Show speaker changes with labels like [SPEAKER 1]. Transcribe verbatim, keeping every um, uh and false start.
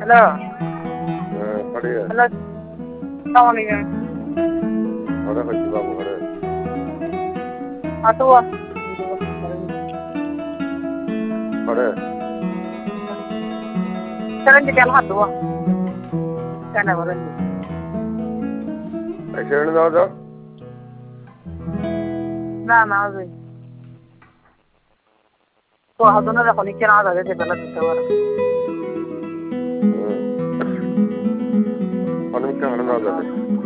[SPEAKER 1] hello
[SPEAKER 2] হ্যাঁ পাঠিয়ে
[SPEAKER 1] hello আসসালামু আলাইকুম
[SPEAKER 2] ঘরে হয়েছি বাবু ঘরে
[SPEAKER 1] আতো
[SPEAKER 2] ঘরে
[SPEAKER 1] চলেন যে কেন হাত দেবো কেন বলেন
[SPEAKER 2] এক্সিডেন্ট দেওয়া যাও
[SPEAKER 1] না না ওই তো হাত না যখন কেন আদা যেতে বেলা দিতে পারে
[SPEAKER 2] অনেকটা হারানো যাবে